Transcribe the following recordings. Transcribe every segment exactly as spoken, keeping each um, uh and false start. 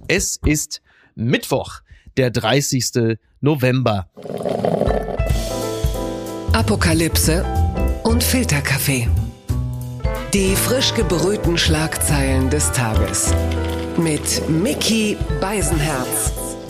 Es ist Mittwoch, der dreißigsten November. Apokalypse und Filterkaffee. Die frisch gebrühten Schlagzeilen des Tages. Mit Micky Beisenherz.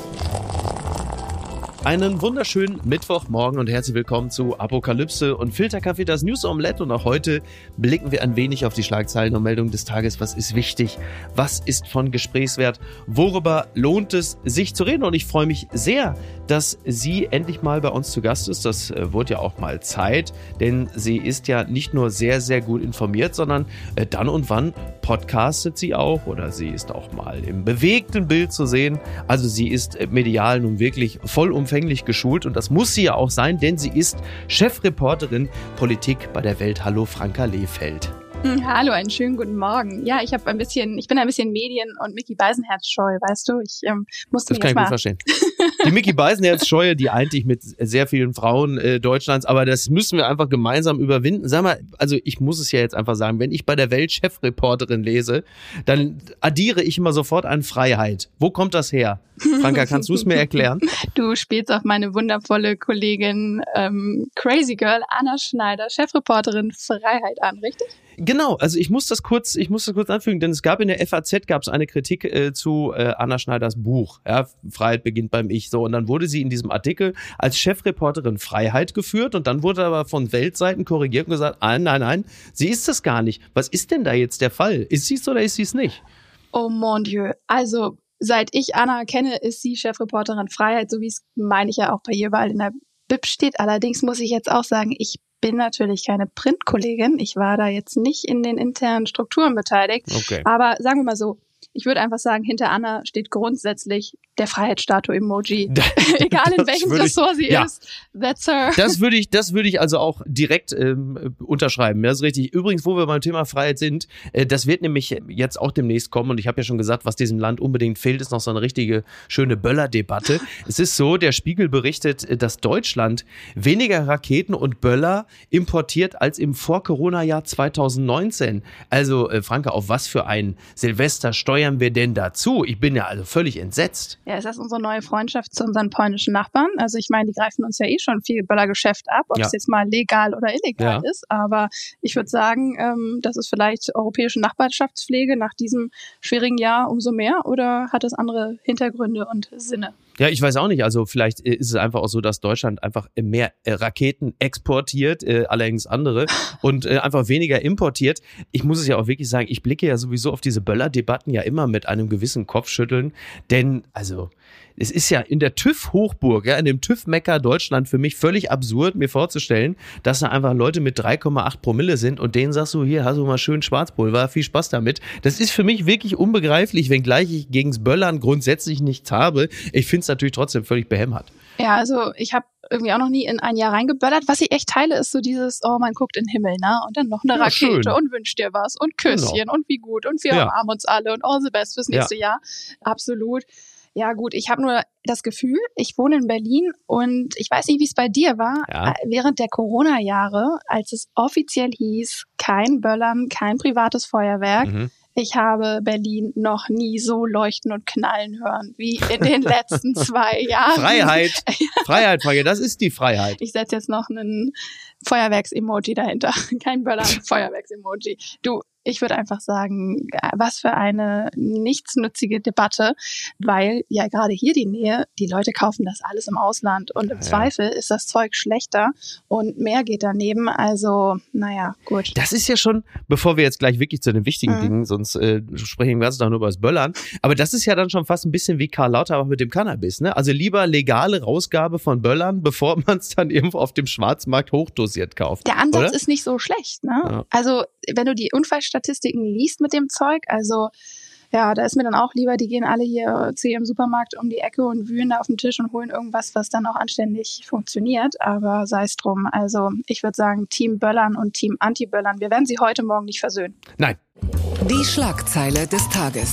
Einen wunderschönen Mittwochmorgen und herzlich willkommen zu Apokalypse und Filterkaffee, das News Omelette. Und auch heute blicken wir ein wenig auf die Schlagzeilen und Meldungen des Tages. Was ist wichtig? Was ist von Gesprächswert? Worüber lohnt es sich zu reden? Und ich freue mich sehr, dass sie endlich mal bei uns zu Gast ist. Das äh, wurde ja auch mal Zeit, denn sie ist ja nicht nur sehr, sehr gut informiert, sondern äh, dann und wann podcastet sie auch oder sie ist auch mal im bewegten Bild zu sehen. Also sie ist äh, medial nun wirklich vollumfänglich geschult und das muss sie ja auch sein, denn sie ist Chefreporterin Politik bei der Welt. Hallo Franka Lehfeldt. Hallo, einen schönen guten Morgen. Ja, ich habe ein bisschen, ich bin ein bisschen Medien- und Micky Beisenherz scheu, weißt du? Ich ähm, musste Das mich kann ich mal gut verstehen. Die Micky Beisenherz Scheue, die eint dich mit sehr vielen Frauen äh, Deutschlands, aber das müssen wir einfach gemeinsam überwinden. Sag mal, also ich muss es ja jetzt einfach sagen, wenn ich bei der Welt Chefreporterin lese, dann addiere ich immer sofort an Freiheit. Wo kommt das her? Franka, kannst du es mir erklären? Du spielst auf meine wundervolle Kollegin ähm, Crazy Girl Anna Schneider, Chefreporterin Freiheit an, richtig? Genau, also ich muss das kurz, ich muss das kurz anfügen, denn es gab in der F A Z gab es eine Kritik äh, zu äh, Anna Schneiders Buch, ja, Freiheit beginnt beim Ich, so, und dann wurde sie in diesem Artikel als Chefreporterin Freiheit geführt und dann wurde aber von Weltseiten korrigiert und gesagt, nein, nein, nein, sie ist es gar nicht. Was ist denn da jetzt der Fall? Ist sie es oder ist sie es nicht? Oh mon Dieu, also seit ich Anna kenne, ist sie Chefreporterin Freiheit, so wie es, meine ich ja, auch bei ihr überall in der B I P steht. Allerdings muss ich jetzt auch sagen, ich bin natürlich keine Printkollegin. Ich war da jetzt nicht in den internen Strukturen beteiligt. Okay. Aber sagen wir mal so, ich würde einfach sagen, hinter Anna steht grundsätzlich der Freiheitsstatue-Emoji. Egal in welchem Ressort sie ja. ist. That's her. Das würde ich, das würde ich also auch direkt ähm, unterschreiben. Das ist richtig. Übrigens, wo wir beim Thema Freiheit sind, äh, das wird nämlich jetzt auch demnächst kommen. Und ich habe ja schon gesagt, was diesem Land unbedingt fehlt, ist noch so eine richtige schöne Böller-Debatte. Es ist so, der Spiegel berichtet, dass Deutschland weniger Raketen und Böller importiert als im Vor-Corona-Jahr zweitausendneunzehn. Also, äh, Franka, auf was für ein Silvester steuern wir denn dazu? Ich bin ja also völlig entsetzt. Ja, ist das unsere neue Freundschaft zu unseren polnischen Nachbarn? Also ich meine, die greifen uns ja eh schon viel Böllergeschäft ab, ob Ja. es jetzt mal legal oder illegal Ja. ist. Aber ich würde sagen, ähm, das ist vielleicht europäische Nachbarschaftspflege nach diesem schwierigen Jahr umso mehr oder hat es andere Hintergründe und Sinne? Ja, ich weiß auch nicht. Also vielleicht ist es einfach auch so, dass Deutschland einfach mehr Raketen exportiert, äh, allerdings andere, und äh, einfach weniger importiert. Ich muss es ja auch wirklich sagen, ich blicke ja sowieso auf diese Böller-Debatten ja immer mit einem gewissen Kopfschütteln, denn also es ist ja in der TÜV-Hochburg, ja, in dem TÜV-Mecker Deutschland für mich völlig absurd, mir vorzustellen, dass da einfach Leute mit drei Komma acht Promille sind und denen sagst du, hier hast du mal schön Schwarzpulver, viel Spaß damit. Das ist für mich wirklich unbegreiflich, wenngleich ich gegens Böllern grundsätzlich nichts habe. Ich finde es natürlich trotzdem völlig behämmert. Ja, also ich habe irgendwie auch noch nie in ein Jahr reingeböllert. Was ich echt teile, ist so dieses, oh, man guckt in den Himmel, ne? Und dann noch eine Ja, Rakete schön. und wünscht dir was und Küsschen Genau. und wie gut und wir Ja. umarmen uns alle und all the best fürs nächste Jahr. Absolut. Ja gut, ich habe nur das Gefühl, ich wohne in Berlin und ich weiß nicht, wie es bei dir war, Ja. während der Corona-Jahre, als es offiziell hieß, kein Böllern, kein privates Feuerwerk. Mhm. Ich habe Berlin noch nie so leuchten und knallen hören wie in den letzten zwei Jahren. Freiheit, Freiheit, Freiheit, das ist die Freiheit. Ich setze jetzt noch einen Feuerwerks-Emoji dahinter. Kein Böllern, Feuerwerks-Emoji. Du, ich würde einfach sagen, was für eine nichtsnützige Debatte, weil ja gerade hier die Nähe, die Leute kaufen das alles im Ausland und im Ja. Zweifel ist das Zeug schlechter und mehr geht daneben. Also, naja, gut. Das ist ja schon, bevor wir jetzt gleich wirklich zu den wichtigen Mhm. Dingen, sonst äh, sprechen wir ganz noch nur über das Böllern, aber das ist ja dann schon fast ein bisschen wie Karl Lauterbach mit dem Cannabis, ne? Also lieber legale Rausgabe von Böllern, bevor man es dann irgendwo auf dem Schwarzmarkt hochdosiert kauft. Der Ansatz oder? ist nicht so schlecht, ne? Ja. Also, wenn du die Unfallstatistiken liest mit dem Zeug, also ja, da ist mir dann auch lieber, die gehen alle hier zu ihrem Supermarkt um die Ecke und wühlen da auf dem Tisch und holen irgendwas, was dann auch anständig funktioniert. Aber sei es drum. Also ich würde sagen, Team Böllern und Team Anti-Böllern. Wir werden sie heute Morgen nicht versöhnen. Nein. Die Schlagzeile des Tages.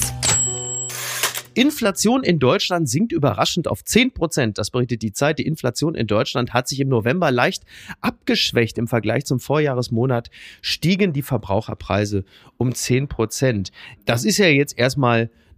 Inflation in Deutschland sinkt überraschend auf zehn Prozent. Das berichtet die Zeit. Die Inflation in Deutschland hat sich im November leicht abgeschwächt. Im Vergleich zum Vorjahresmonat stiegen die Verbraucherpreise um zehn Prozent. Das ist ja jetzt erstmal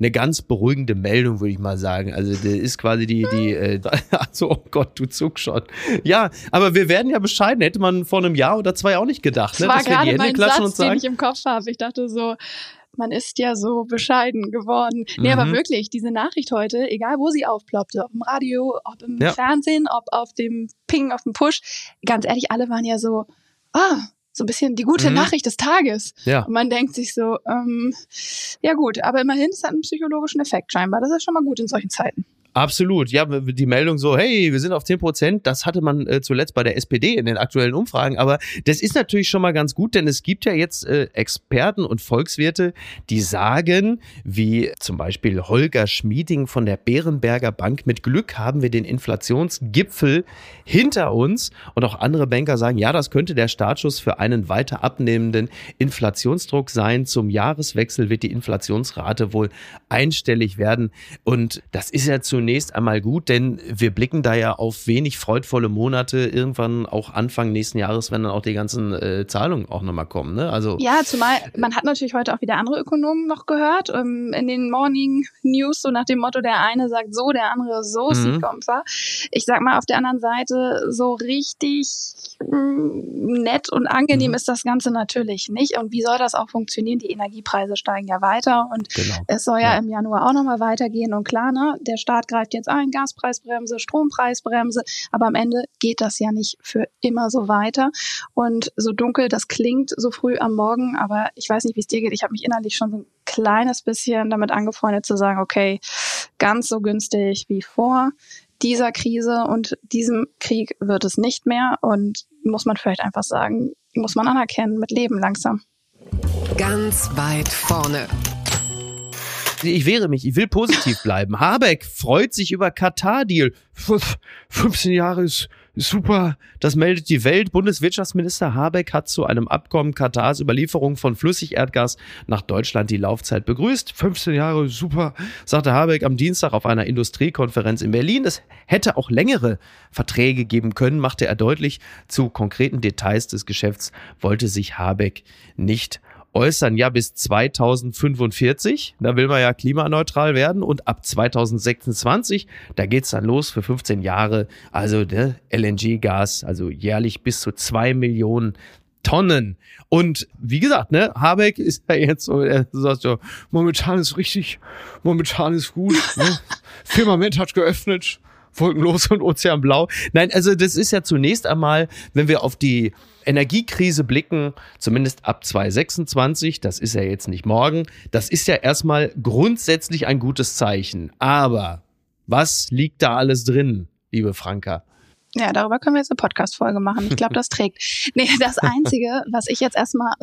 eine ganz beruhigende Meldung, würde ich mal sagen. Also das ist quasi die, die, äh, also oh Gott, du zuckst schon. Ja, aber wir werden ja bescheiden. Hätte man vor einem Jahr oder zwei auch nicht gedacht, ne? Das war dass wir die gerade Hände mein klatschen Satz, und sagen, den ich im Kopf habe. Ich dachte so, man ist ja so bescheiden geworden. Nee, Mhm. aber wirklich, diese Nachricht heute, egal wo sie aufploppte, ob im Radio, ob im Ja. Fernsehen, ob auf dem Ping, auf dem Push, ganz ehrlich, alle waren ja so, ah, so ein bisschen die gute Mhm. Nachricht des Tages. ja. Und man denkt sich so, ähm, ja gut, aber immerhin, es hat einen psychologischen Effekt scheinbar. Das ist schon mal gut in solchen Zeiten. Absolut, ja, die Meldung so, hey, wir sind auf zehn Prozent, das hatte man äh, zuletzt bei der S P D in den aktuellen Umfragen, aber das ist natürlich schon mal ganz gut, denn es gibt ja jetzt äh, Experten und Volkswirte, die sagen, wie zum Beispiel Holger Schmieding von der Bärenberger Bank, mit Glück haben wir den Inflationsgipfel hinter uns, und auch andere Banker sagen, ja, das könnte der Startschuss für einen weiter abnehmenden Inflationsdruck sein. Zum Jahreswechsel wird die Inflationsrate wohl einstellig werden, und das ist ja zu Zunächst einmal gut, denn wir blicken da ja auf wenig freudvolle Monate, irgendwann auch Anfang nächsten Jahres, wenn dann auch die ganzen äh, Zahlungen auch nochmal kommen. Ne? Also Ja, zumal man hat natürlich heute auch wieder andere Ökonomen noch gehört, ähm, in den Morning News, so nach dem Motto, der eine sagt so, der andere so, Mhm. sie kommt war. Ich sag mal, auf der anderen Seite, so richtig mh, nett und angenehm Mhm. ist das Ganze natürlich nicht. Und wie soll das auch funktionieren? Die Energiepreise steigen ja weiter und genau. es soll ja, Ja. im Januar auch nochmal weitergehen. Und klar, ne, der Staat greift jetzt ein, Gaspreisbremse, Strompreisbremse, aber am Ende geht das ja nicht für immer so weiter. Und so dunkel das klingt, so früh am Morgen, aber ich weiß nicht, wie es dir geht. Ich habe mich innerlich schon so ein kleines bisschen damit angefreundet zu sagen, okay, ganz so günstig wie vor dieser Krise und diesem Krieg wird es nicht mehr, und muss man vielleicht einfach sagen, muss man anerkennen, mit Leben langsam. Ganz weit vorne. Ich wehre mich, ich will positiv bleiben. Habeck freut sich über Katar-Deal. fünfzehn Jahre ist super, das meldet die Welt. Bundeswirtschaftsminister Habeck hat zu einem Abkommen Katars über Lieferung von Flüssigerdgas nach Deutschland die Laufzeit begrüßt. fünfzehn Jahre, super, sagte Habeck am Dienstag auf einer Industriekonferenz in Berlin. Es hätte auch längere Verträge geben können, machte er deutlich. Zu konkreten Details des Geschäfts wollte sich Habeck nicht äußern. Ja, bis zweitausendfünfundvierzig, da will man ja klimaneutral werden, und ab zweitausendsechsundzwanzig, da geht's dann los für fünfzehn Jahre, also der L N G-Gas, also jährlich bis zu zwei Millionen Tonnen. Und wie gesagt, ne, Habeck ist ja jetzt so, er sagt so, momentan ist richtig, momentan ist gut, ne? Firmament hat geöffnet, wolkenlos und ozeanblau. Nein, also das ist ja zunächst einmal, wenn wir auf die Energiekrise blicken, zumindest ab zweitausendsechsundzwanzig, das ist ja jetzt nicht morgen, das ist ja erstmal grundsätzlich ein gutes Zeichen. Aber was liegt da alles drin, liebe Franka? Ja, darüber können wir jetzt eine Podcast-Folge machen. Ich glaube, das trägt. Nee, das Einzige, was ich jetzt erstmal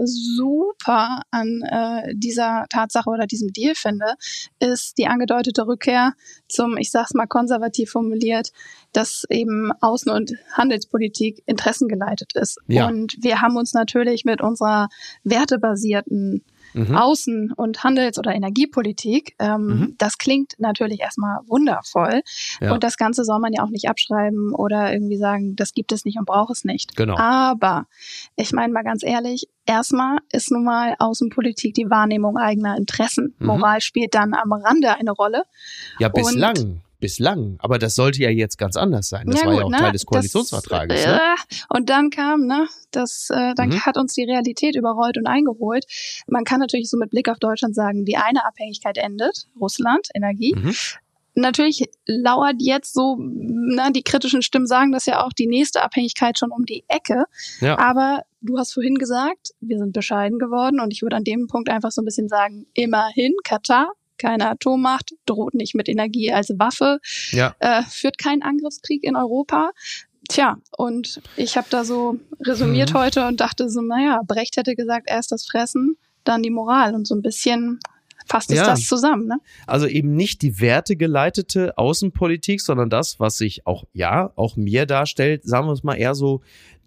super an äh, dieser Tatsache oder diesem Deal finde, ist die angedeutete Rückkehr zum, ich sag's mal konservativ formuliert, dass eben Außen- und Handelspolitik interessengeleitet ist. Ja. Und wir haben uns natürlich mit unserer wertebasierten Mhm. Außen- und Handels- oder Energiepolitik, ähm, Mhm. das klingt natürlich erstmal wundervoll. Ja. Und das Ganze soll man ja auch nicht abschreiben oder irgendwie sagen, das gibt es nicht und braucht es nicht. Genau. Aber ich meine mal ganz ehrlich, erstmal ist nun mal Außenpolitik die Wahrnehmung eigener Interessen. Mhm. Moral spielt dann am Rande eine Rolle. Ja, Und- bislang. Bislang. Aber das sollte ja jetzt ganz anders sein. Das war ja auch ne, Teil des das, Koalitionsvertrages. äh, Ne? Und dann kam, ne, das, äh, dann Mhm. hat uns die Realität überrollt und eingeholt. Man kann natürlich so mit Blick auf Deutschland sagen, die eine Abhängigkeit endet, Russland, Energie. Mhm. Natürlich lauert jetzt so, na, die kritischen Stimmen sagen das ja auch, die nächste Abhängigkeit schon um die Ecke. Ja. Aber du hast vorhin gesagt, wir sind bescheiden geworden, und ich würde an dem Punkt einfach so ein bisschen sagen, immerhin, Katar, keine Atommacht, droht nicht mit Energie als Waffe, Ja. äh, führt keinen Angriffskrieg in Europa. Tja, und ich habe da so resümiert Mhm. heute und dachte so, naja, Brecht hätte gesagt, erst das Fressen, dann die Moral, und so ein bisschen fasst es Ja. das zusammen, ne? Also eben nicht die wertegeleitete Außenpolitik, sondern das, was sich auch, ja, auch mir darstellt, sagen wir es mal eher so,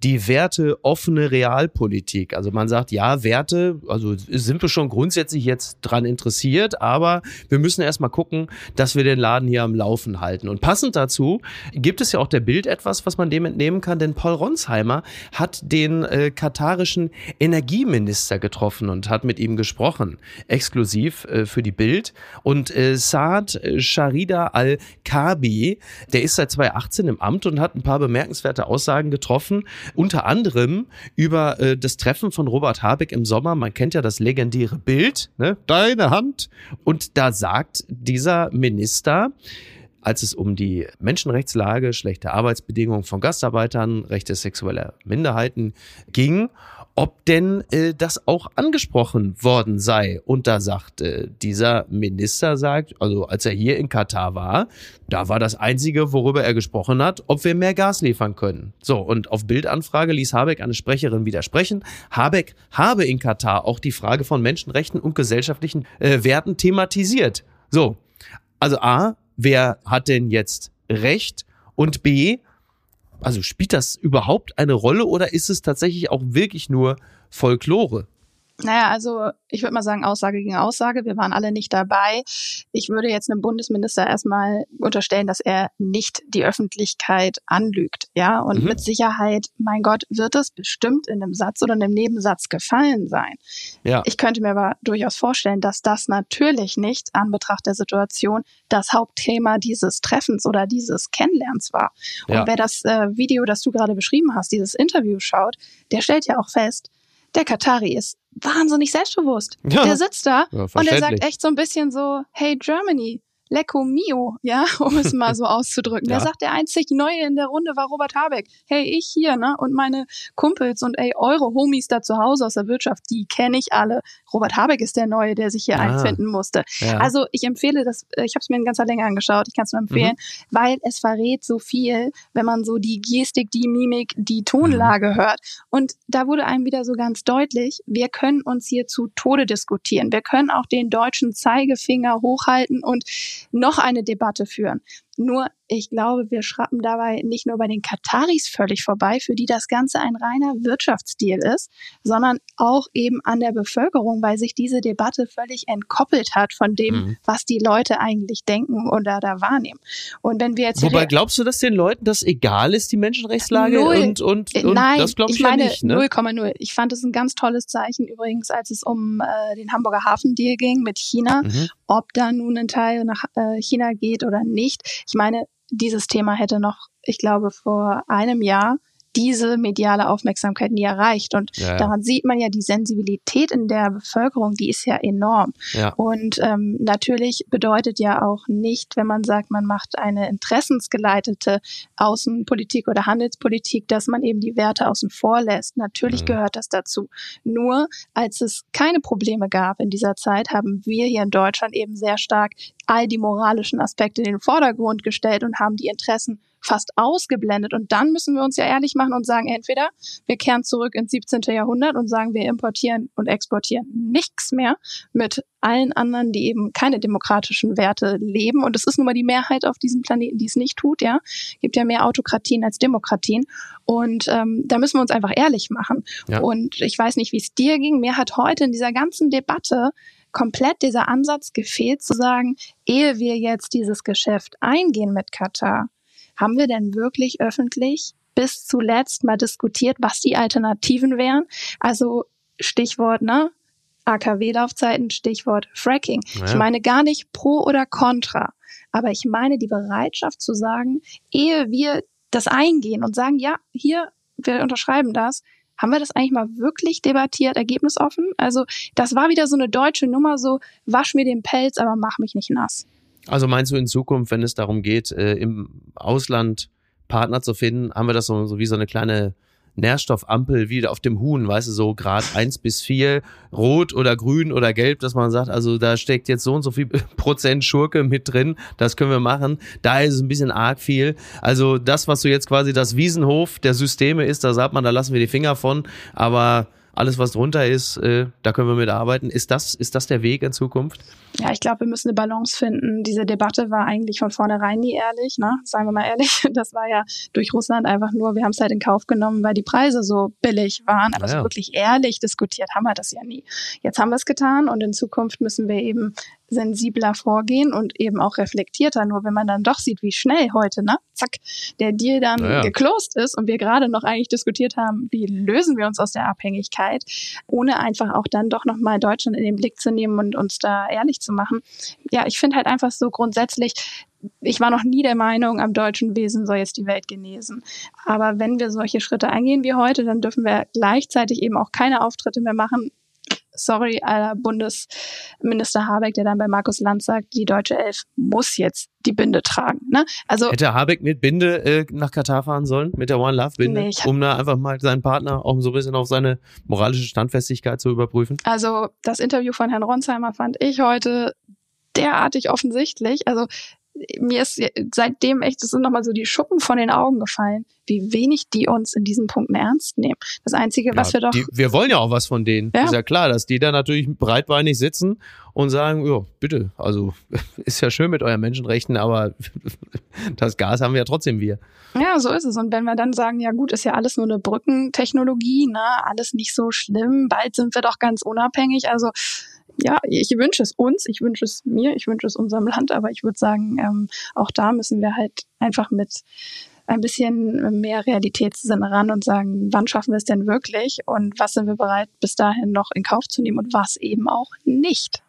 die werteoffene Realpolitik. Also man sagt, ja, Werte, also sind wir schon grundsätzlich jetzt dran interessiert, aber wir müssen erstmal gucken, dass wir den Laden hier am Laufen halten. Und passend dazu gibt es ja auch der Bild etwas, was man dem entnehmen kann, denn Paul Ronsheimer hat den äh, katarischen Energieminister getroffen und hat mit ihm gesprochen, exklusiv äh, für die Bild. Und äh, Saad Sharida Al-Kabi, der ist seit zweitausendachtzehn im Amt und hat ein paar bemerkenswerte Aussagen getroffen, unter anderem über äh, das Treffen von Robert Habeck im Sommer. Man kennt ja das legendäre Bild, ne? Deine Hand. Und da sagt dieser Minister, als es um die Menschenrechtslage, schlechte Arbeitsbedingungen von Gastarbeitern, Rechte sexueller Minderheiten ging, ob denn äh, das auch angesprochen worden sei. Und da sagt äh, dieser Minister, sagt, also als er hier in Katar war, da war das Einzige, worüber er gesprochen hat, ob wir mehr Gas liefern können. So, und auf Bildanfrage ließ Habeck eine Sprecherin widersprechen. Habeck habe in Katar auch die Frage von Menschenrechten und gesellschaftlichen äh, Werten thematisiert. So, also A, wer hat denn jetzt Recht? Und B, also spielt das überhaupt eine Rolle oder ist es tatsächlich auch wirklich nur Folklore? Naja, also ich würde mal sagen, Aussage gegen Aussage. Wir waren alle nicht dabei. Ich würde jetzt einem Bundesminister erstmal unterstellen, dass er nicht die Öffentlichkeit anlügt. Ja, und mhm. mit Sicherheit, mein Gott, wird es bestimmt in einem Satz oder in einem Nebensatz gefallen sein. Ja. Ich könnte mir aber durchaus vorstellen, dass das natürlich nicht an Betracht der Situation das Hauptthema dieses Treffens oder dieses Kennenlernens war. Und ja. wer das äh, Video, das du gerade beschrieben hast, dieses Interview schaut, der stellt ja auch fest, der Katari ist wahnsinnig selbstbewusst. Ja. Der sitzt da ja, und der sagt echt so ein bisschen so, hey Germany, Lecco mio, ja, um es mal so auszudrücken. Ja. Der sagt, der einzig Neue in der Runde war Robert Habeck. Hey, ich hier, ne, und meine Kumpels und ey, eure Homies da zu Hause aus der Wirtschaft, die kenne ich alle. Robert Habeck ist der Neue, der sich hier ah. einfinden musste. Ja. Also ich empfehle das, ich habe es mir in ganzer Länge angeschaut, ich kann es nur empfehlen, mhm. weil es verrät so viel, wenn man so die Gestik, die Mimik, die Tonlage mhm. hört. Und da wurde einem wieder so ganz deutlich, wir können uns hier zu Tode diskutieren. Wir können auch den deutschen Zeigefinger hochhalten und noch eine Debatte führen. Nur, ich glaube, wir schrappen dabei nicht nur bei den Kataris völlig vorbei, für die das Ganze ein reiner Wirtschaftsdeal ist, sondern auch eben an der Bevölkerung, weil sich diese Debatte völlig entkoppelt hat von dem, mhm. was die Leute eigentlich denken oder da wahrnehmen. Und wenn wir jetzt Wobei glaubst du, dass den Leuten das egal ist, die Menschenrechtslage? Null. Und, und, und Nein, das glaube ich, ich meine ja nicht. Ne? null Komma null. Ich fand es ein ganz tolles Zeichen übrigens, als es um äh, den Hamburger Hafendeal ging mit China, mhm. ob da nun ein Teil nach äh, China geht oder nicht. Ich meine, dieses Thema hätte noch, ich glaube, vor einem Jahr diese mediale Aufmerksamkeit nie erreicht. Und ja, ja. daran sieht man ja, die Sensibilität in der Bevölkerung, die ist ja enorm. Ja. Und ähm, natürlich bedeutet ja auch nicht, wenn man sagt, man macht eine interessensgeleitete Außenpolitik oder Handelspolitik, dass man eben die Werte außen vor lässt. Natürlich mhm. gehört das dazu. Nur als es keine Probleme gab in dieser Zeit, haben wir hier in Deutschland eben sehr stark all die moralischen Aspekte in den Vordergrund gestellt und haben die Interessen fast ausgeblendet. Und dann müssen wir uns ja ehrlich machen und sagen, entweder wir kehren zurück ins siebzehnten Jahrhundert und sagen, wir importieren und exportieren nichts mehr mit allen anderen, die eben keine demokratischen Werte leben. Und es ist nun mal die Mehrheit auf diesem Planeten, die es nicht tut. Ja, gibt ja mehr Autokratien als Demokratien. Und ähm, da müssen wir uns einfach ehrlich machen. Ja. Und ich weiß nicht, wie es dir ging. Mir hat heute in dieser ganzen Debatte komplett dieser Ansatz gefehlt, zu sagen, ehe wir jetzt dieses Geschäft eingehen mit Katar, haben wir denn wirklich öffentlich bis zuletzt mal diskutiert, was die Alternativen wären? Also Stichwort, ne? A K W-Laufzeiten, Stichwort Fracking. Ja. Ich meine gar nicht pro oder contra, aber ich meine die Bereitschaft zu sagen, ehe wir das eingehen und sagen, ja, hier, wir unterschreiben das, haben wir das eigentlich mal wirklich debattiert, ergebnisoffen? Also das war wieder so eine deutsche Nummer, so wasch mir den Pelz, aber mach mich nicht nass. Also meinst du in Zukunft, wenn es darum geht, äh, im Ausland Partner zu finden, haben wir das so, so wie so eine kleine Nährstoffampel wie auf dem Huhn, weißt du, so Grad eins bis vier, rot oder grün oder gelb, dass man sagt, also da steckt jetzt so und so viel Prozent Schurke mit drin, das können wir machen. Da ist es ein bisschen arg viel. Also das, was so jetzt quasi das Wiesenhof der Systeme ist, da sagt man, da lassen wir die Finger von, aber alles, was drunter ist, äh, da können wir mit arbeiten. Ist das, ist das der Weg in Zukunft? Ja, ich glaube, wir müssen eine Balance finden. Diese Debatte war eigentlich von vornherein nie ehrlich, ne? Sagen wir mal ehrlich. Das war ja durch Russland einfach nur, wir haben es halt in Kauf genommen, weil die Preise so billig waren. Aber ja. so wirklich ehrlich diskutiert haben wir das ja nie. Jetzt haben wir es getan und in Zukunft müssen wir eben sensibler vorgehen und eben auch reflektierter. Nur wenn man dann doch sieht, wie schnell heute, ne, zack, der Deal dann ja. geclosed ist und wir gerade noch eigentlich diskutiert haben, wie lösen wir uns aus der Abhängigkeit, ohne einfach auch dann doch nochmal Deutschland in den Blick zu nehmen und uns da ehrlich zu machen. Ja, ich finde halt einfach so grundsätzlich, ich war noch nie der Meinung, am deutschen Wesen soll jetzt die Welt genesen. Aber wenn wir solche Schritte eingehen wie heute, dann dürfen wir gleichzeitig eben auch keine Auftritte mehr machen. Sorry, aller Bundesminister Habeck, der dann bei Markus Lanz sagt, die deutsche Elf muss jetzt die Binde tragen. Ne? Also hätte Habeck mit Binde äh, nach Katar fahren sollen, mit der One Love Binde, nee, um da einfach mal seinen Partner auch so ein bisschen auf seine moralische Standfestigkeit zu überprüfen? Also das Interview von Herrn Ronsheimer fand ich heute derartig offensichtlich. Also mir ist seitdem echt, es sind nochmal so die Schuppen von den Augen gefallen, wie wenig die uns in diesen Punkten ernst nehmen. Das Einzige, ja, was wir doch... Die, wir wollen ja auch was von denen. Ja. Ist ja klar, dass die da natürlich breitbeinig sitzen und sagen, ja, bitte, also ist ja schön mit euren Menschenrechten, aber das Gas haben wir ja trotzdem wir. Ja, so ist es. Und wenn wir dann sagen, ja gut, ist ja alles nur eine Brückentechnologie, ne, alles nicht so schlimm, bald sind wir doch ganz unabhängig, also... Ja, ich wünsche es uns, ich wünsche es mir, ich wünsche es unserem Land, aber ich würde sagen, ähm, auch da müssen wir halt einfach mit ein bisschen mehr Realitätssinn ran und sagen, wann schaffen wir es denn wirklich und was sind wir bereit, bis dahin noch in Kauf zu nehmen und was eben auch nicht.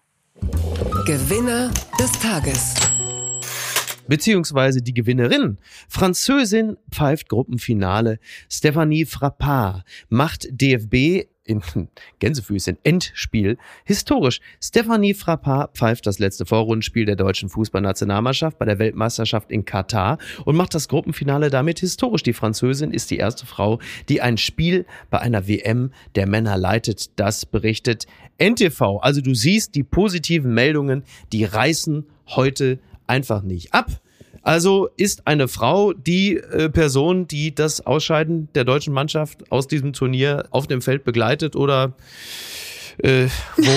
Gewinner des Tages. Beziehungsweise die Gewinnerin. Französin pfeift Gruppenfinale. Stéphanie Frappart macht D F B in Gänsefüßchen Endspiel historisch. Stéphanie Frappart pfeift das letzte Vorrundenspiel der deutschen Fußballnationalmannschaft bei der Weltmeisterschaft in Katar und macht das Gruppenfinale damit historisch. Die Französin ist die erste Frau, die ein Spiel bei einer W M der Männer leitet. Das berichtet N T V. Also du siehst, die positiven Meldungen, die reißen heute einfach nicht ab. Also ist eine Frau die äh, Person, die das Ausscheiden der deutschen Mannschaft aus diesem Turnier auf dem Feld begleitet oder äh,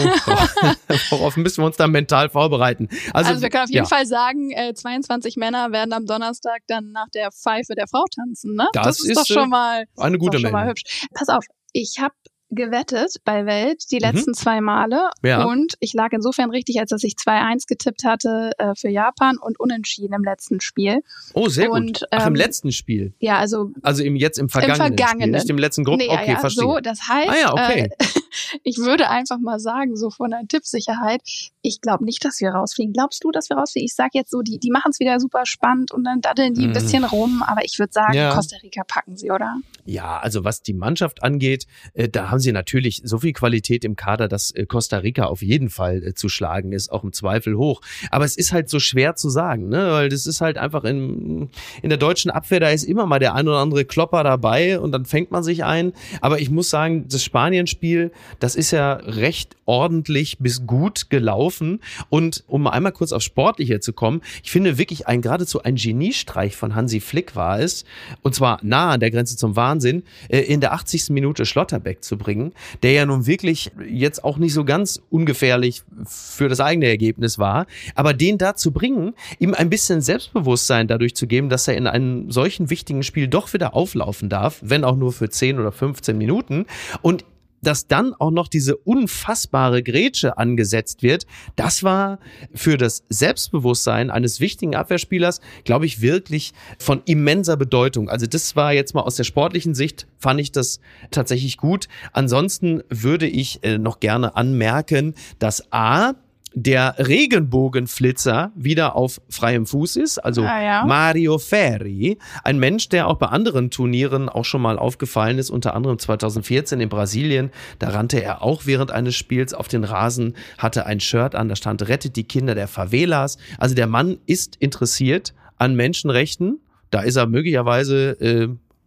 wo, worauf müssen wir uns dann mental vorbereiten? Also, also wir können auf jeden ja. Fall sagen, äh, zweiundzwanzig Männer werden am Donnerstag dann nach der Pfeife der Frau tanzen. Ne? Das, das ist, ist doch schon mal eine gute Meldung. Mal hübsch. Pass auf, ich habe gewettet bei Welt die letzten mhm. zwei Male ja. und ich lag insofern richtig, als dass ich zwei eins getippt hatte äh, für Japan und unentschieden im letzten Spiel. Oh, sehr und, gut. Ach, ähm, im letzten Spiel? Ja, also Also im, jetzt im vergangenen, im vergangenen. Spiel, nicht im letzten Gruppen? Nee, okay, ja, verstehe. So, das heißt, ah, ja, okay. äh, ich würde einfach mal sagen, so von der Tippsicherheit, ich glaube nicht, dass wir rausfliegen. Glaubst du, dass wir rausfliegen? Ich sag jetzt so, die, die machen es wieder super spannend und dann daddeln die ein bisschen rum, aber ich würde sagen, ja. Costa Rica packen sie, oder? Ja, also was die Mannschaft angeht, äh, da haben sie natürlich so viel Qualität im Kader, dass äh, Costa Rica auf jeden Fall äh, zu schlagen ist, auch im Zweifel hoch. Aber es ist halt so schwer zu sagen, ne? Weil das ist halt einfach in, in der deutschen Abwehr, da ist immer mal der ein oder andere Klopper dabei und dann fängt man sich ein. Aber ich muss sagen, das Spanien-Spiel, das ist ja recht ordentlich bis gut gelaufen. Und um mal einmal kurz auf Sportliche zu kommen, ich finde wirklich ein geradezu ein Geniestreich von Hansi Flick war es, und zwar nah an der Grenze zum Wahnsinn, äh, in der achtzigsten Minute Schlotterbeck zu bringen, der ja nun wirklich jetzt auch nicht so ganz ungefährlich für das eigene Ergebnis war, aber den da zu bringen, ihm ein bisschen Selbstbewusstsein dadurch zu geben, dass er in einem solchen wichtigen Spiel doch wieder auflaufen darf, wenn auch nur für zehn oder fünfzehn Minuten, und dass dann auch noch diese unfassbare Grätsche angesetzt wird, das war für das Selbstbewusstsein eines wichtigen Abwehrspielers, glaube ich, wirklich von immenser Bedeutung. Also das war jetzt mal aus der sportlichen Sicht, fand ich das tatsächlich gut. Ansonsten würde ich äh, noch gerne anmerken, dass A, der Regenbogenflitzer wieder auf freiem Fuß ist, also ah, ja. Mario Ferri, ein Mensch, der auch bei anderen Turnieren auch schon mal aufgefallen ist, unter anderem zweitausendvierzehn in Brasilien, da rannte er auch während eines Spiels auf den Rasen, hatte ein Shirt an, da stand, rettet die Kinder der Favelas. Also der Mann ist interessiert an Menschenrechten, da ist er möglicherweise äh,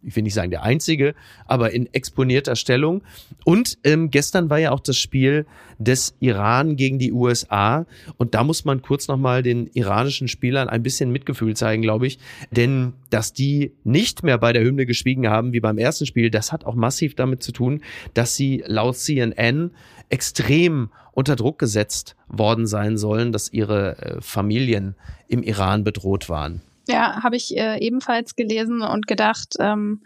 ich will nicht sagen der einzige, aber in exponierter Stellung. Und ähm, gestern war ja auch das Spiel des Iran gegen die U S A. Und da muss man kurz nochmal den iranischen Spielern ein bisschen Mitgefühl zeigen, glaube ich. Denn dass die nicht mehr bei der Hymne geschwiegen haben wie beim ersten Spiel, das hat auch massiv damit zu tun, dass sie laut C N N extrem unter Druck gesetzt worden sein sollen, dass ihre äh, Familien im Iran bedroht waren. Ja, habe ich äh, ebenfalls gelesen und gedacht, ähm,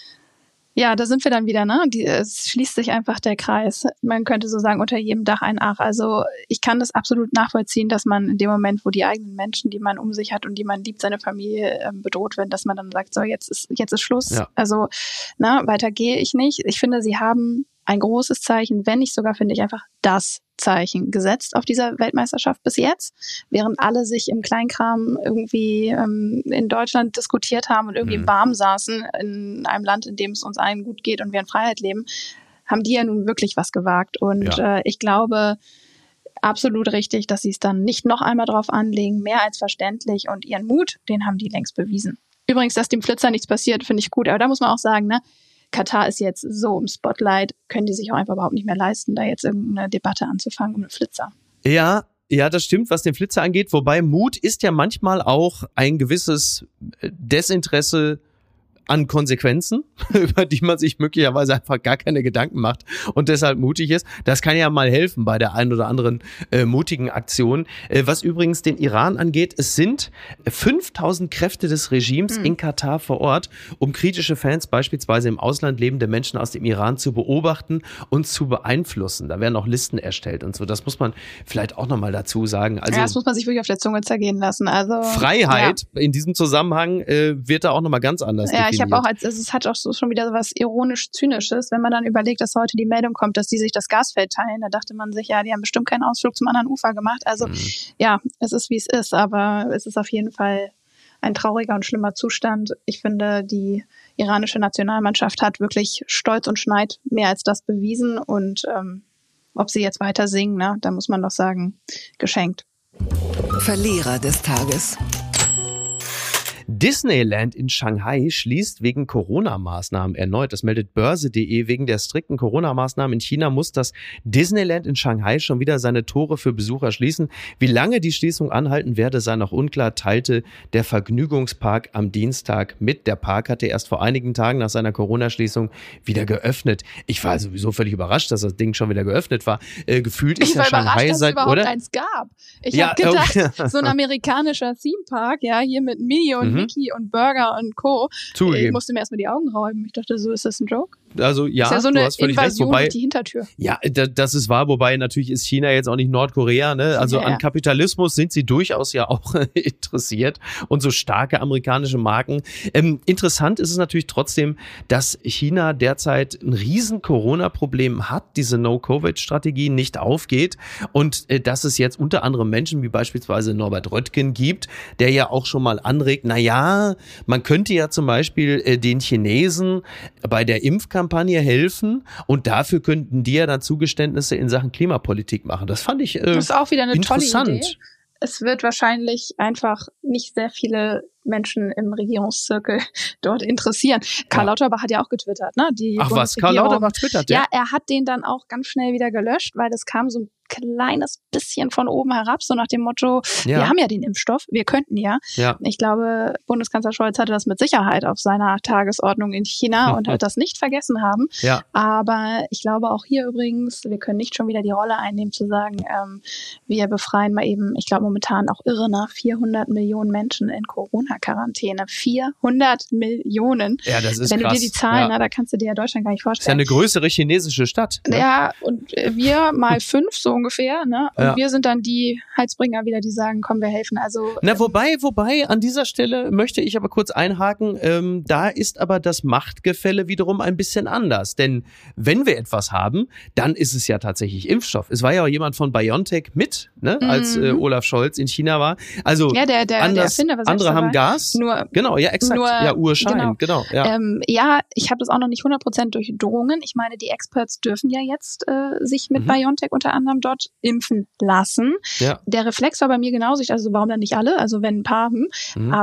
ja, da sind wir dann wieder, ne? Die, es schließt sich einfach der Kreis. Man könnte so sagen, unter jedem Dach ein Ach. Also ich kann das absolut nachvollziehen, dass man in dem Moment, wo die eigenen Menschen, die man um sich hat und die man liebt, seine Familie äh, bedroht werden, dass man dann sagt, so jetzt ist jetzt ist Schluss. Ja. Also, na, weiter gehe ich nicht. Ich finde, sie haben ein großes Zeichen, wenn nicht sogar, finde ich, einfach das Zeichen gesetzt auf dieser Weltmeisterschaft bis jetzt, während alle sich im Kleinkram irgendwie ähm, in Deutschland diskutiert haben und irgendwie mhm. warm saßen in einem Land, in dem es uns allen gut geht und wir in Freiheit leben, haben die ja nun wirklich was gewagt. Und ja. äh, ich glaube, absolut richtig, dass sie es dann nicht noch einmal drauf anlegen, mehr als verständlich, und ihren Mut, den haben die längst bewiesen. Übrigens, dass dem Flitzer nichts passiert, finde ich gut, aber da muss man auch sagen, ne, Katar ist jetzt so im Spotlight, können die sich auch einfach überhaupt nicht mehr leisten, da jetzt irgendeine Debatte anzufangen um den Flitzer. Ja, ja, das stimmt, was den Flitzer angeht. Wobei Mut ist ja manchmal auch ein gewisses Desinteresse an Konsequenzen, über die man sich möglicherweise einfach gar keine Gedanken macht und deshalb mutig ist. Das kann ja mal helfen bei der einen oder anderen äh, mutigen Aktion. Äh, was übrigens den Iran angeht, es sind fünftausend Kräfte des Regimes mhm. in Katar vor Ort, um kritische Fans, beispielsweise im Ausland lebende Menschen aus dem Iran, zu beobachten und zu beeinflussen. Da werden auch Listen erstellt und so. Das muss man vielleicht auch nochmal dazu sagen. Also, ja, das muss man sich wirklich auf der Zunge zergehen lassen. Also Freiheit ja. in diesem Zusammenhang äh, wird da auch nochmal ganz anders ja, definiert. Ich habe auch, als es hat auch so schon wieder so was ironisch-zynisches, wenn man dann überlegt, dass heute die Meldung kommt, dass die sich das Gasfeld teilen. Da dachte man sich, ja, die haben bestimmt keinen Ausflug zum anderen Ufer gemacht. Also mhm. ja, es ist, wie es ist, aber es ist auf jeden Fall ein trauriger und schlimmer Zustand. Ich finde, die iranische Nationalmannschaft hat wirklich Stolz und Schneid mehr als das bewiesen, und ähm, ob sie jetzt weiter singen, ne, da muss man doch sagen, geschenkt. Verlierer des Tages. Disneyland in Shanghai schließt wegen Corona-Maßnahmen erneut. Das meldet Börse punkt de. Wegen der strikten Corona-Maßnahmen in China muss das Disneyland in Shanghai schon wieder seine Tore für Besucher schließen. Wie lange die Schließung anhalten werde, sei noch unklar, teilte der Vergnügungspark am Dienstag mit. Der Park hatte erst vor einigen Tagen nach seiner Corona-Schließung wieder geöffnet. Ich war sowieso völlig überrascht, dass das Ding schon wieder geöffnet war. Äh, gefühlt ist ich ja war Shanghai dass seit, es überhaupt oder? eins gab. Ich ja, habe gedacht, okay. so ein amerikanischer Theme-Park, ja, hier mit Minnie und Mhm. Mickey und Burger und Co. Zugegeben. Ich musste mir erstmal die Augen räumen. Ich dachte, so ist das ein Joke? Also ja, ist ja so du eine hast völlig Invasion recht. Wobei, durch die Hintertür. ja, da, das ist wahr, wobei natürlich ist China jetzt auch nicht Nordkorea, ne? Also ja, ja. an Kapitalismus sind sie durchaus ja auch interessiert und so starke amerikanische Marken. Ähm, interessant ist es natürlich trotzdem, dass China derzeit ein riesen Corona-Problem hat, diese No-Covid-Strategie nicht aufgeht, und äh, dass es jetzt unter anderem Menschen wie beispielsweise Norbert Röttgen gibt, der ja auch schon mal anregt, na ja, man könnte ja zum Beispiel äh, den Chinesen bei der Impfkampagne helfen, und dafür könnten die ja dann Zugeständnisse in Sachen Klimapolitik machen. Das fand ich äh, das ist auch wieder eine interessant. Tolle Idee. Es wird wahrscheinlich einfach nicht sehr viele Menschen im Regierungszirkel dort interessieren. Karl Ja. Lauterbach hat ja auch getwittert, ne? Die Ach was, Karl Bundesregierung. Lauterbach twittert, ja? Ja, er hat den dann auch ganz schnell wieder gelöscht, weil das kam so ein kleines bisschen von oben herab, so nach dem Motto, Ja. wir haben ja den Impfstoff, wir könnten ja. Ja. Ich glaube, Bundeskanzler Scholz hatte das mit Sicherheit auf seiner Tagesordnung in China und wird das nicht vergessen haben. Ja. Aber ich glaube auch hier übrigens, wir können nicht schon wieder die Rolle einnehmen zu sagen, ähm, wir befreien mal eben, ich glaube momentan auch irre, nach vierhundert Millionen Menschen in Corona-Quarantäne. vierhundert Millionen. Ja, das ist Wenn krass. du dir die Zahlen, Ja. na, da kannst du dir ja Deutschland gar nicht Ist ja vorstellen. eine größere chinesische Stadt. Ne? Ja, und äh, wir mal fünf so ungefähr, ne? Und Ja. wir sind dann die Heilsbringer wieder, die sagen, komm, wir helfen. Also Na, wobei, wobei, an dieser Stelle möchte ich aber kurz einhaken, ähm, da ist aber das Machtgefälle wiederum ein bisschen anders. Denn wenn wir etwas haben, dann ist es ja tatsächlich Impfstoff. Es war ja auch jemand von BioNTech mit, ne, als äh, Olaf Scholz in China war. Also ja, der, der, der anders, Erfinder war selbst andere haben dabei. Gas. Nur, Genau, ja, exakt. nur- ja, Urschein, genau. genau. ja. Ähm, ja, ich habe das auch noch nicht hundert Prozent durchdrungen. Ich meine, die Experts dürfen ja jetzt äh, sich mit Mhm. BioNTech unter anderem dort impfen lassen. ja. Der Reflex war bei mir genauso. Ich dachte, also warum dann nicht alle? Also wenn ein paar, hm. Mhm. Aber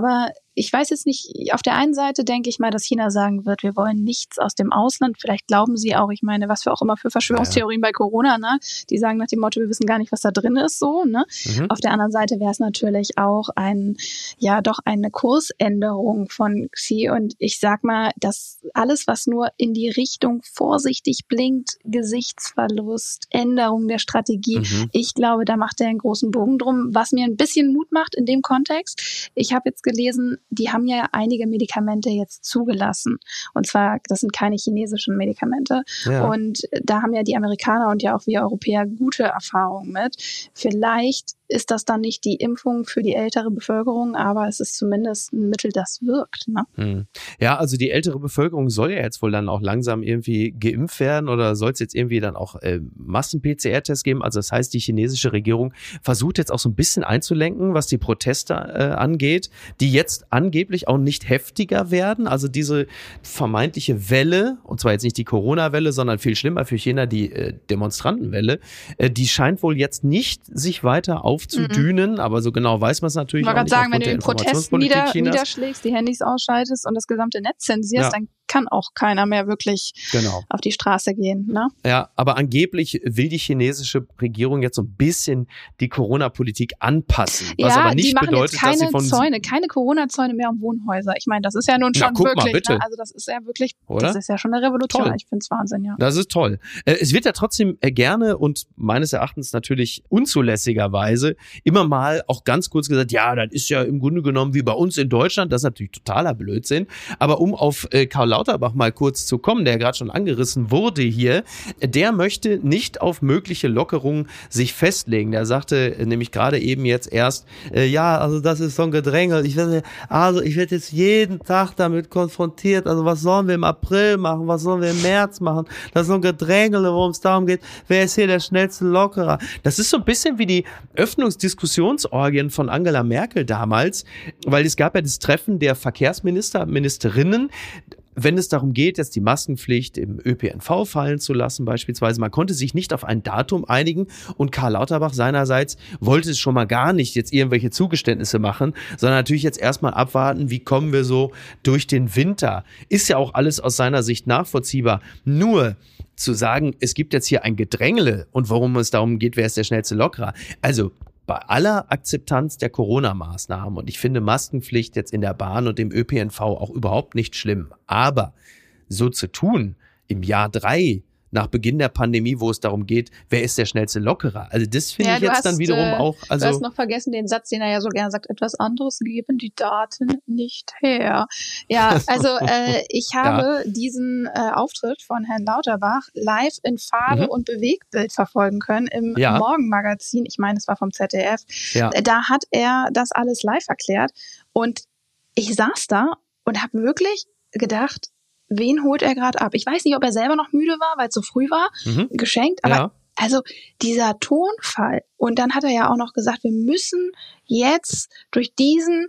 ich weiß jetzt nicht, auf der einen Seite denke ich mal, dass China sagen wird, wir wollen nichts aus dem Ausland. Vielleicht glauben sie auch, ich meine, was für auch immer für Verschwörungstheorien ja. bei Corona, ne? Die sagen nach dem Motto, wir wissen gar nicht, was da drin ist, so, ne? Mhm. Auf der anderen Seite wäre es natürlich auch ein, ja, doch eine Kursänderung von Xi. Und ich sag mal, dass alles, was nur in die Richtung vorsichtig blinkt, Gesichtsverlust, Änderung der Strategie, mhm. ich glaube, da macht er einen großen Bogen drum, was mir ein bisschen Mut macht in dem Kontext. Ich habe jetzt gelesen, die haben ja einige Medikamente jetzt zugelassen. Und zwar, das sind keine chinesischen Medikamente. Ja. Und da haben ja die Amerikaner und ja auch wir Europäer gute Erfahrungen mit. Vielleicht ist das dann nicht die Impfung für die ältere Bevölkerung, aber es ist zumindest ein Mittel, das wirkt. Ne? Hm. Ja, also die ältere Bevölkerung soll ja jetzt wohl dann auch langsam irgendwie geimpft werden oder soll es jetzt irgendwie dann auch äh, Massen-P C R-Tests geben? Also das heißt, die chinesische Regierung versucht jetzt auch so ein bisschen einzulenken, was die Proteste äh, angeht, die jetzt angeblich auch nicht heftiger werden. Also diese vermeintliche Welle, und zwar jetzt nicht die Corona-Welle, sondern viel schlimmer für China die äh, Demonstrantenwelle, äh, die scheint wohl jetzt nicht sich weiter auf aufzudünen, mhm. aber so genau weiß man es natürlich auch nicht. Ich wollte gerade sagen, wenn du den Protest nieder, niederschlägst, die Handys ausschaltest und das gesamte Netz zensierst, ja. dann kann auch keiner mehr wirklich genau. auf die Straße gehen. Ne? Ja, aber angeblich will die chinesische Regierung jetzt so ein bisschen die Corona-Politik anpassen. Was ja, aber nicht die machen bedeutet, jetzt keine dass sie von Zäune, keine Corona-Zäune mehr um Wohnhäuser. Ich meine, das ist ja nun schon Na, guck wirklich, mal, bitte. Ne? Also das ist ja wirklich, Oder? Das ist ja schon eine Revolution. Toll. Ich finde es Wahnsinn, ja. Das ist toll. Es wird ja trotzdem gerne und meines Erachtens natürlich unzulässigerweise immer mal auch ganz kurz gesagt, ja, das ist ja im Grunde genommen wie bei uns in Deutschland. Das ist natürlich totaler Blödsinn. Aber um auf äh, Karl Lauterbach mal kurz zu kommen, der gerade schon angerissen wurde hier, der möchte nicht auf mögliche Lockerungen sich festlegen. Der sagte nämlich gerade eben jetzt erst, äh, ja, also das ist so ein Gedrängel. Ich werde, also ich werde jetzt jeden Tag damit konfrontiert. Also was sollen wir im April machen? Was sollen wir im März machen? Das ist so ein Gedrängel, worum es darum geht, wer ist hier der schnellste Lockerer? Das ist so ein bisschen wie die Öffnungsdiskussionsorgien von Angela Merkel damals, weil es gab ja das Treffen der Verkehrsminister, Ministerinnen, wenn es darum geht, jetzt die Maskenpflicht im Ö P N V fallen zu lassen beispielsweise. Man konnte sich nicht auf ein Datum einigen und Karl Lauterbach seinerseits wollte es schon mal gar nicht jetzt irgendwelche Zugeständnisse machen, sondern natürlich jetzt erstmal abwarten, wie kommen wir so durch den Winter. Ist ja auch alles aus seiner Sicht nachvollziehbar. Nur zu sagen, es gibt jetzt hier ein Gedrängle und worum es darum geht, wer ist der schnellste Lockerer. Also bei aller Akzeptanz der Corona-Maßnahmen, und ich finde Maskenpflicht jetzt in der Bahn und im Ö P N V auch überhaupt nicht schlimm, aber so zu tun im Jahr drei nach Beginn der Pandemie, wo es darum geht, wer ist der schnellste Lockerer. Also das finde ja, ich jetzt hast, dann wiederum äh, auch... Also du hast noch vergessen den Satz, den er ja so gerne sagt, etwas anderes geben die Daten nicht her. Ja, also äh, ich habe ja. diesen äh, Auftritt von Herrn Lauterbach live in Farbe mhm. und Bewegtbild verfolgen können im ja. Morgenmagazin. Ich meine, es war vom Z D F. Ja. Da hat er das alles live erklärt und ich saß da und habe wirklich gedacht, wen holt er gerade ab? Ich weiß nicht, ob er selber noch müde war, weil es so früh war, mhm. geschenkt, aber ja. also dieser Tonfall. Und dann hat er ja auch noch gesagt, wir müssen jetzt durch diesen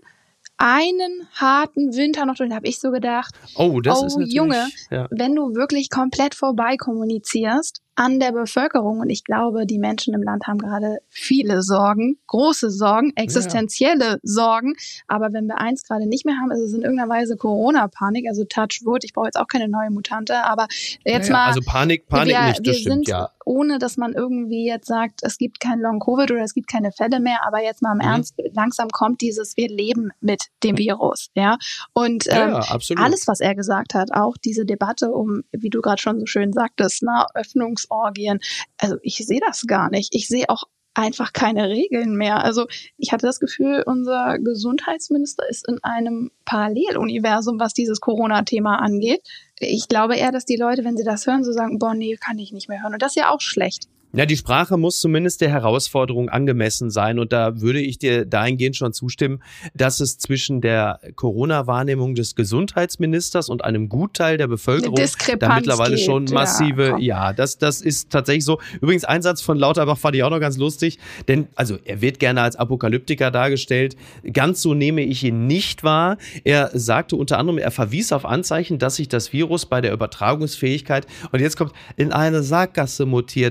einen harten Winter noch durch. Da habe ich so gedacht, oh, das oh ist natürlich, Junge, ja. wenn du wirklich komplett vorbei kommunizierst an der Bevölkerung, und ich glaube, die Menschen im Land haben gerade viele Sorgen, große Sorgen, existenzielle ja. Sorgen, aber wenn wir eins gerade nicht mehr haben, ist es in irgendeiner Weise Corona-Panik, also Touch Wood, ich brauche jetzt auch keine neue Mutante, aber jetzt ja, mal... Also Panik, Panik wir, nicht, das wir stimmt, sind, ja. ohne dass man irgendwie jetzt sagt, es gibt kein Long-Covid oder es gibt keine Fälle mehr, aber jetzt mal im mhm. Ernst, langsam kommt dieses, wir leben mit dem Virus, ja, und ähm, ja, absolut. Alles, was er gesagt hat, auch diese Debatte um, wie du gerade schon so schön sagtest, na, Öffnungsorgien, also ich sehe das gar nicht, ich sehe auch einfach keine Regeln mehr. Also ich hatte das Gefühl, unser Gesundheitsminister ist in einem Paralleluniversum, was dieses Corona-Thema angeht. Ich glaube eher, dass die Leute, wenn sie das hören, so sagen, boah, nee, kann ich nicht mehr hören. Und das ist ja auch schlecht. Ja, die Sprache muss zumindest der Herausforderung angemessen sein. Und da würde ich dir dahingehend schon zustimmen, dass es zwischen der Corona-Wahrnehmung des Gesundheitsministers und einem Gutteil der Bevölkerung da mittlerweile geht. schon massive, ja, ja, das, das ist tatsächlich so. Übrigens, ein Satz von Lauterbach fand ich auch noch ganz lustig, denn, also, er wird gerne als Apokalyptiker dargestellt. Ganz so nehme ich ihn nicht wahr. Er sagte unter anderem, er verwies auf Anzeichen, dass sich das Virus bei der Übertragungsfähigkeit, und jetzt kommt, in eine Sackgasse mutiert habe.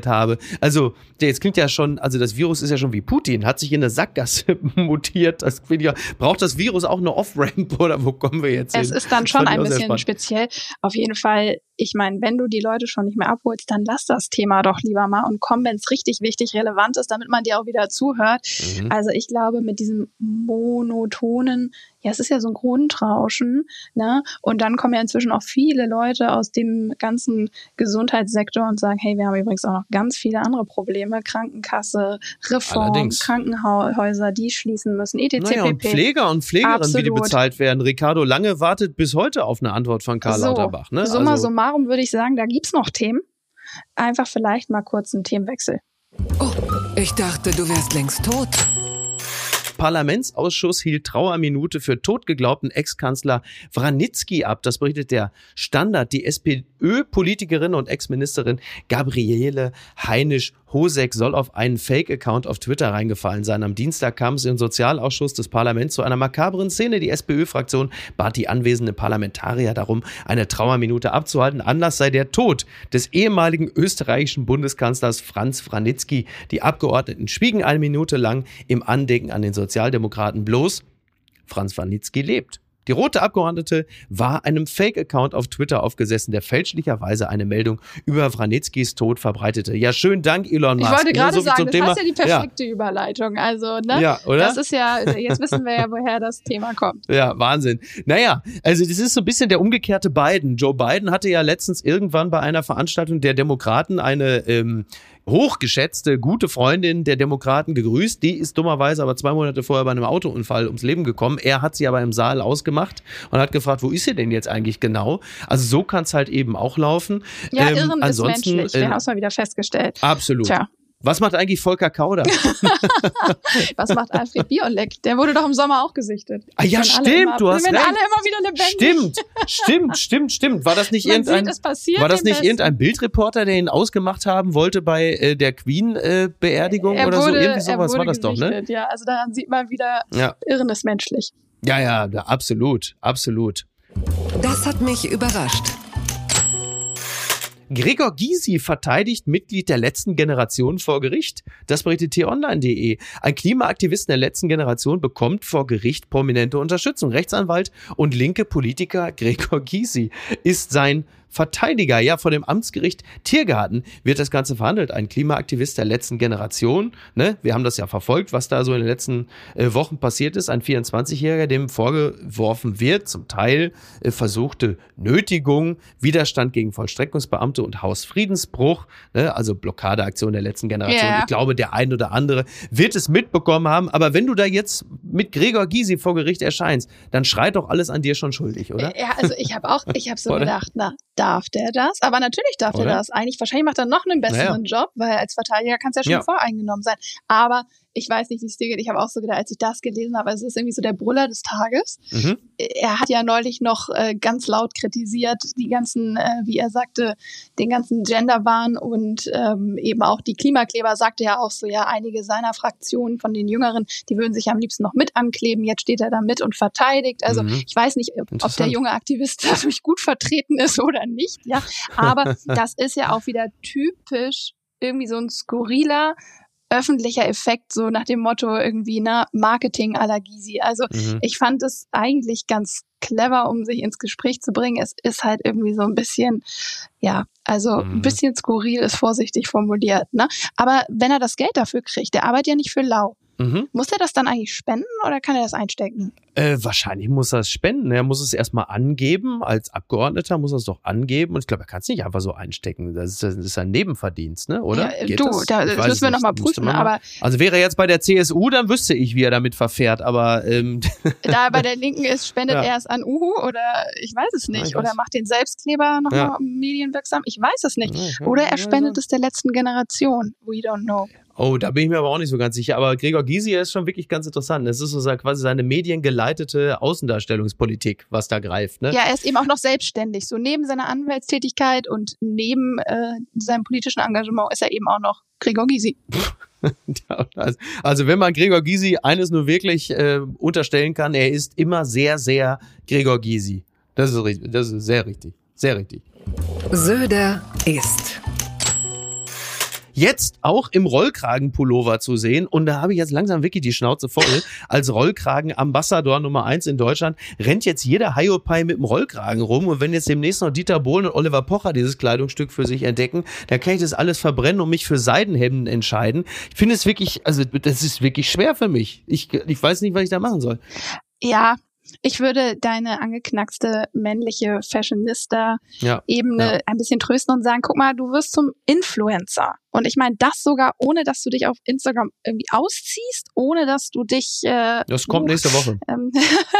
also jetzt klingt ja schon, also das Virus ist ja schon wie Putin, hat sich in eine Sackgasse mutiert. Das ich ja, braucht das Virus auch eine Off-Ramp oder wo kommen wir jetzt hin? Es ist dann schon ein bisschen speziell. Auf jeden Fall, ich meine, wenn du die Leute schon nicht mehr abholst, dann lass das Thema doch lieber mal und komm, wenn es richtig wichtig, relevant ist, damit man dir auch wieder zuhört. Mhm. Also ich glaube, mit diesem monotonen, ja, es ist ja so ein Grundrauschen, ne? Und dann kommen ja inzwischen auch viele Leute aus dem ganzen Gesundheitssektor und sagen, hey, wir haben übrigens auch noch ganz viele andere Probleme, Krankenkasse, Reform, Allerdings. Krankenhäuser, die schließen müssen, et cetera. Naja, und Pfleger und Pflegerinnen, Absolut. wie die bezahlt werden. Ricardo Lange wartet bis heute auf eine Antwort von Karl so, Lauterbach. Ne? Summa also, summarum würde ich sagen, da gibt's noch Themen. Einfach vielleicht mal kurz einen Themenwechsel. Oh, ich dachte, du wärst längst tot. Parlamentsausschuss hielt Trauerminute für totgeglaubten Ex-Kanzler Vranitzky ab. Das berichtet der Standard. Die SPÖ-Politikerin und Ex-Ministerin Gabriele Heinisch-Hosek soll auf einen Fake-Account auf Twitter reingefallen sein. Am Dienstag kam es im Sozialausschuss des Parlaments zu einer makabren Szene. Die SPÖ-Fraktion bat die anwesenden Parlamentarier darum, eine Trauerminute abzuhalten. Anlass sei der Tod des ehemaligen österreichischen Bundeskanzlers Franz Vranitzky. Die Abgeordneten schwiegen eine Minute lang im Andenken an den Sozialdemokraten. Bloß Franz Vranitzky lebt. Die rote Abgeordnete war einem Fake-Account auf Twitter aufgesessen, der fälschlicherweise eine Meldung über Vranitzkys Tod verbreitete. Ja, schönen Dank, Elon Musk. Ich wollte gerade so sagen, das Thema. ist ja die perfekte ja. Überleitung. Also, ne? Ja, oder? Das ist ja, jetzt wissen wir ja, woher das Thema kommt. Ja, Wahnsinn. Naja, also das ist so ein bisschen der umgekehrte Biden. Joe Biden hatte ja letztens irgendwann bei einer Veranstaltung der Demokraten eine ähm, hochgeschätzte, gute Freundin der Demokraten gegrüßt. Die ist dummerweise aber zwei Monate vorher bei einem Autounfall ums Leben gekommen. Er hat sie aber im Saal ausgemacht und hat gefragt, wo ist sie denn jetzt eigentlich genau? Also so kann es halt eben auch laufen. Ja, ähm, Irren ansonsten, ist menschlich. Wir äh, haben es mal wieder festgestellt. Absolut. Tja. Was macht eigentlich Volker Kauder? Was macht Alfred Biolek? Der wurde doch im Sommer auch gesichtet. Ah, ja, stimmt, immer, du hast recht. recht. alle immer wieder lebendig. Stimmt, stimmt, stimmt, stimmt. War das nicht Man irgendein, sieht, es passiert war das nicht Besten. irgendein Bildreporter, der ihn ausgemacht haben wollte bei äh, der Queen-Beerdigung äh, oder wurde, so? Irgendwie sowas war das gesichtet, doch, ne? Ja, also daran sieht man wieder, ja. Irren ist menschlich. Ja, ja, ja, absolut, absolut. Das hat mich überrascht. Gregor Gysi verteidigt Mitglied der letzten Generation vor Gericht. Das berichtet t online punkt de. Ein Klimaaktivist der letzten Generation bekommt vor Gericht prominente Unterstützung. Rechtsanwalt und linke Politiker Gregor Gysi ist sein Verteidiger. Ja, vor dem Amtsgericht Tiergarten wird das Ganze verhandelt. Ein Klimaaktivist der letzten Generation. Ne? Wir haben das ja verfolgt, was da so in den letzten äh, Wochen passiert ist. Ein vierundzwanzigjähriger, dem vorgeworfen wird, zum Teil äh, versuchte Nötigung, Widerstand gegen Vollstreckungsbeamte und Hausfriedensbruch. Ne? Also Blockadeaktion der letzten Generation. Yeah. Ich glaube, der ein oder andere wird es mitbekommen haben. Aber wenn du da jetzt mit Gregor Gysi vor Gericht erscheinst, dann schreit doch alles an dir schon schuldig, oder? Ja, also ich habe auch, ich habe so gedacht, na, darf der das? Aber natürlich darf Oder? der das. Eigentlich, wahrscheinlich macht er noch einen besseren naja. Job, weil als Verteidiger kann es ja schon ja. voreingenommen sein. Aber ich weiß nicht, wie es dir geht. Ich habe auch so gedacht, als ich das gelesen habe, es ist irgendwie so der Brüller des Tages. Mhm. Er hat ja neulich noch äh, ganz laut kritisiert, die ganzen, äh, wie er sagte, den ganzen Genderwahn und ähm, eben auch die Klimakleber, sagte ja auch so, ja, einige seiner Fraktionen von den Jüngeren, die würden sich am liebsten noch mit ankleben. Jetzt steht er da mit und verteidigt. Also mhm. ich weiß nicht, ob der junge Aktivist dadurch gut vertreten ist oder nicht. Ja, aber das ist ja auch wieder typisch irgendwie so ein skurriler öffentlicher Effekt, so nach dem Motto irgendwie, ne, Marketing à la Gysi. Also mhm. ich fand es eigentlich ganz clever, um sich ins Gespräch zu bringen. Es ist halt irgendwie so ein bisschen, ja, also mhm. ein bisschen skurril ist vorsichtig formuliert, ne? Aber wenn er das Geld dafür kriegt, der arbeitet ja nicht für lau. Mhm. Muss er das dann eigentlich spenden oder kann er das einstecken? Äh, wahrscheinlich muss er es spenden. Er muss es erstmal angeben. Als Abgeordneter muss er es doch angeben. Und ich glaube, er kann es nicht einfach so einstecken. Das ist, das ist ein Nebenverdienst, ne? Oder? Ja, du, das, da, das müssen wir nochmal prüfen. Mal. Aber also wäre er jetzt bei der C S U, dann wüsste ich, wie er damit verfährt. Aber ähm, da er bei der Linken ist, spendet ja. er es an Uhu oder ich weiß es nicht. Ja, oder macht den Selbstkleber nochmal ja. medienwirksam. Ich weiß es nicht. Ja, oder er spendet ja, es der letzten Generation. We don't know. Oh, da bin ich mir aber auch nicht so ganz sicher. Aber Gregor Gysi ist schon wirklich ganz interessant. Es ist so quasi seine mediengeleitete Außendarstellungspolitik, was da greift. Ne? Ja, er ist eben auch noch selbstständig. So neben seiner Anwaltstätigkeit und neben äh, seinem politischen Engagement ist er eben auch noch Gregor Gysi. Also wenn man Gregor Gysi eines nur wirklich äh, unterstellen kann, er ist immer sehr, sehr Gregor Gysi. Das ist richtig, das ist sehr richtig, sehr richtig. Söder ist... jetzt auch im Rollkragenpullover zu sehen. Und da habe ich jetzt langsam wirklich die Schnauze voll. Als Rollkragen-Ambassador Nummer eins in Deutschland rennt jetzt jeder Hiopai mit dem Rollkragen rum. Und wenn jetzt demnächst noch Dieter Bohlen und Oliver Pocher dieses Kleidungsstück für sich entdecken, dann kann ich das alles verbrennen und mich für Seidenhemden entscheiden. Ich finde es wirklich, also das ist wirklich schwer für mich. Ich, ich weiß nicht, was ich da machen soll. Ja, ich würde deine angeknackste männliche Fashionista-Ebene ja, ja. ein bisschen trösten und sagen, guck mal, du wirst zum Influencer. Und ich meine, das sogar, ohne dass du dich auf Instagram irgendwie ausziehst, ohne dass du dich... Äh, das kommt uh, nächste Woche. Ähm,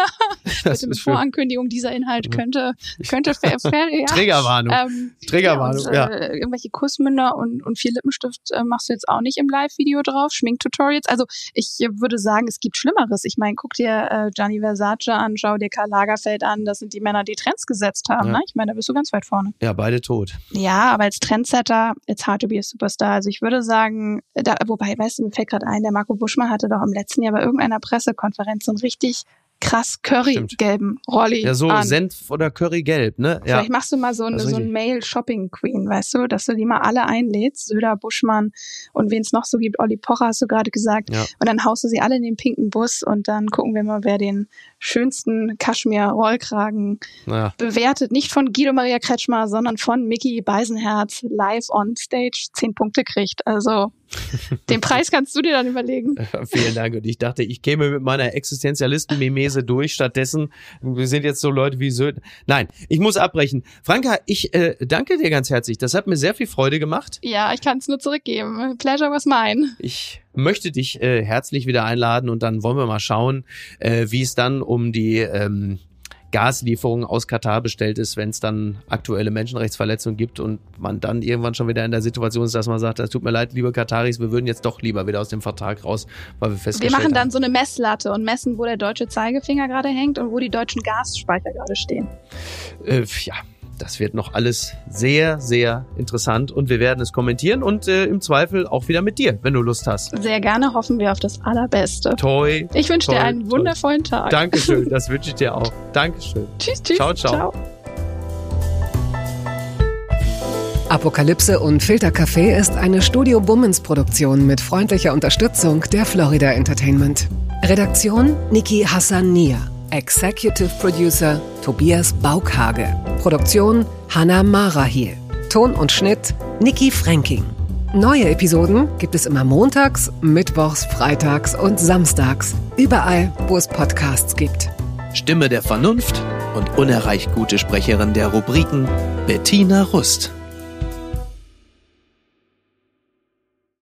das mit Vorankündigung, dieser Inhalt könnte... könnte fair, fair, ja. Trägerwarnung. Ähm, Trägerwarnung, ja. Und, äh, irgendwelche Kussmünder und, und viel Lippenstift äh, machst du jetzt auch nicht im Live-Video drauf, Schminktutorials. Also ich äh, würde sagen, es gibt Schlimmeres. Ich meine, guck dir äh, Gianni Versace an, schau dir Karl Lagerfeld an. Das sind die Männer, die Trends gesetzt haben. Ja. Ne? Ich meine, da bist du ganz weit vorne. Ja, beide tot. Ja, aber als Trendsetter, it's hard to be a superstar. Also ich würde sagen, da, wobei, weißt du, mir fällt gerade ein, der Marco Buschmann hatte doch im letzten Jahr bei irgendeiner Pressekonferenz so einen richtig krass currygelben Rolli Ja, so an. Senf oder Currygelb, ne? Ja. Vielleicht machst du mal so eine, so ein Mail-Shopping-Queen, weißt du, dass du die mal alle einlädst, Söder, Buschmann und wen es noch so gibt, Olli Pocher hast du gerade gesagt, ja. Und dann haust du sie alle in den pinken Bus und dann gucken wir mal, wer den schönsten Kaschmir-Rollkragen ja. bewertet. Nicht von Guido Maria Kretschmer, sondern von Micky Beisenherz live on stage zehn Punkte kriegt. Also den Preis kannst du dir dann überlegen. Vielen Dank. Und ich dachte, ich käme mit meiner Existenzialisten-Mimese durch. Stattdessen, wir sind jetzt so Leute wie Söder. Nein, ich muss abbrechen. Franka, ich äh, danke dir ganz herzlich. Das hat mir sehr viel Freude gemacht. Ja, ich kann es nur zurückgeben. Pleasure was mine. Ich möchte dich äh, herzlich wieder einladen und dann wollen wir mal schauen, äh, wie es dann um die ähm, Gaslieferungen aus Katar bestellt ist, wenn es dann aktuelle Menschenrechtsverletzungen gibt und man dann irgendwann schon wieder in der Situation ist, dass man sagt, es tut mir leid, liebe Kataris, wir würden jetzt doch lieber wieder aus dem Vertrag raus, weil wir festgestellt haben. Wir machen dann haben. so eine Messlatte und messen, wo der deutsche Zeigefinger gerade hängt und wo die deutschen Gasspeicher gerade stehen. Äh, ja. Das wird noch alles sehr, sehr interessant und wir werden es kommentieren und äh, im Zweifel auch wieder mit dir, wenn du Lust hast. Sehr gerne, hoffen wir auf das Allerbeste. Toi. Ich wünsche toi, dir einen toi. wundervollen Tag. Dankeschön, das wünsche ich dir auch. Dankeschön. Tschüss, tschüss. Ciao, ciao. ciao. Apokalypse und Filtercafé ist eine Studio Bummens Produktion mit freundlicher Unterstützung der Florida Entertainment. Redaktion Niki Hassania. Executive Producer Tobias Baukhage. Produktion Hannah Marahiel. Ton und Schnitt Niki Fränking. Neue Episoden gibt es immer montags, mittwochs, freitags und samstags. Überall, wo es Podcasts gibt. Stimme der Vernunft und unerreicht gute Sprecherin der Rubriken Bettina Rust.